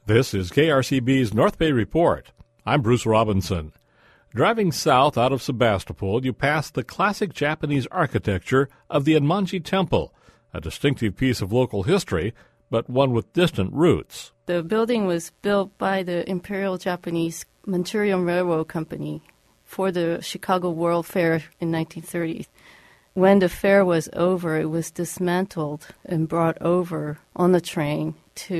This is KRCB's North Bay Report. I'm Bruce Robinson. Driving south out of Sebastopol, you pass the classic Japanese architecture of the Enmanji Temple, a distinctive piece of local history, but one with distant roots. The building was built by the Imperial Japanese Manchurian Railroad Company for the Chicago World Fair in 1930. When the fair was over, it was dismantled and brought over on the train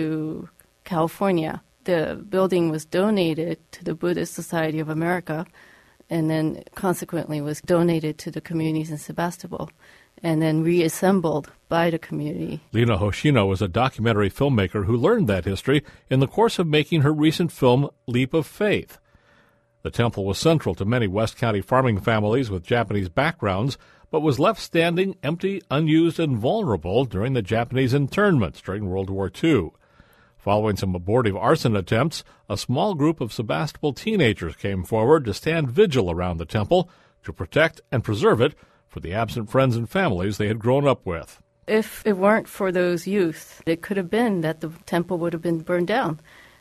to California. The building was donated to the Buddhist Society of America and then consequently was donated to the communities in Sebastopol and then reassembled by the community. Lena Hoshino was a documentary filmmaker who learned that history in the course of making her recent film, Leap of Faith. The temple was central to many West County farming families with Japanese backgrounds, but was left standing empty, unused, and vulnerable during the Japanese internments during World War II. Following some abortive arson attempts, a small group of Sebastopol teenagers came forward to stand vigil around the temple to protect and preserve it for the absent friends and families they had grown up with. If it weren't for those youth, it could have been that the temple would have been burned down.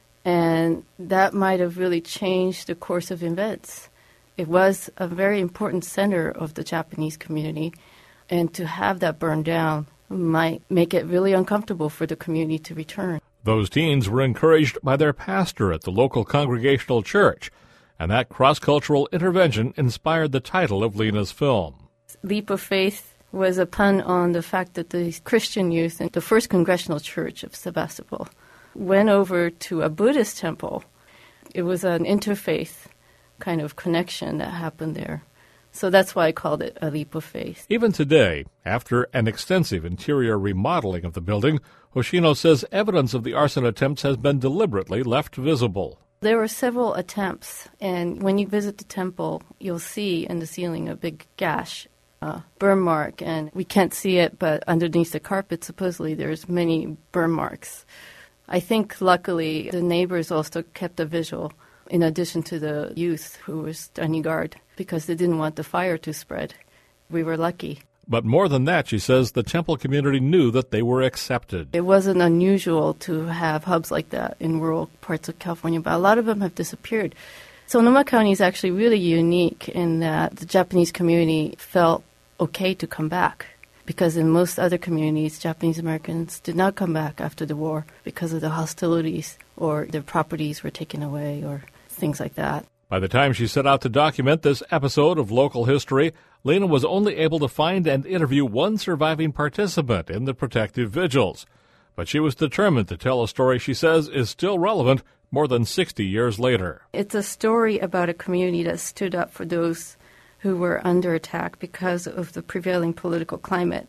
And that might have really changed the course of events. It was a very important center of the Japanese community, and to have that burned down might make it really uncomfortable for the community to return. Those teens were encouraged by their pastor at the local Congregational Church, and that cross-cultural intervention inspired the title of Lena's film. Leap of Faith was a pun on the fact that the Christian youth in the First Congregational Church of Sebastopol went over to a Buddhist temple. It was an interfaith kind of connection that happened there. So that's why I called it a leap of faith. Even today, after an extensive interior remodeling of the building, Hoshino says evidence of the arson attempts has been deliberately left visible. There were several attempts, and when you visit the temple, you'll see in the ceiling a big gash, a burn mark, and we can't see it, but underneath the carpet, supposedly there's many burn marks. I think, luckily, the neighbors also kept a vigil, in addition to the youth who were standing guard, because they didn't want the fire to spread. We were lucky. But more than that, she says, the temple community knew that they were accepted. It wasn't unusual to have hubs like that in rural parts of California, but a lot of them have disappeared. Sonoma County is actually really unique in that the Japanese community felt okay to come back, because in most other communities, Japanese Americans did not come back after the war because of the hostilities or their properties were taken away or things like that. By the time she set out to document this episode of local history, Lena was only able to find and interview one surviving participant in the protective vigils. But she was determined to tell a story she says is still relevant more than 60 years later. It's a story about a community that stood up for those who were under attack because of the prevailing political climate.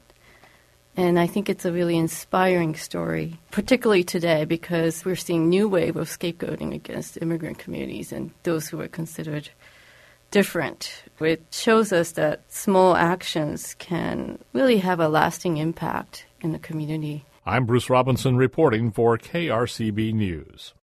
And I think it's a really inspiring story, particularly today, because we're seeing a new wave of scapegoating against immigrant communities and those who are considered different. It shows us that small actions can really have a lasting impact in the community. I'm Bruce Robinson reporting for KRCB News.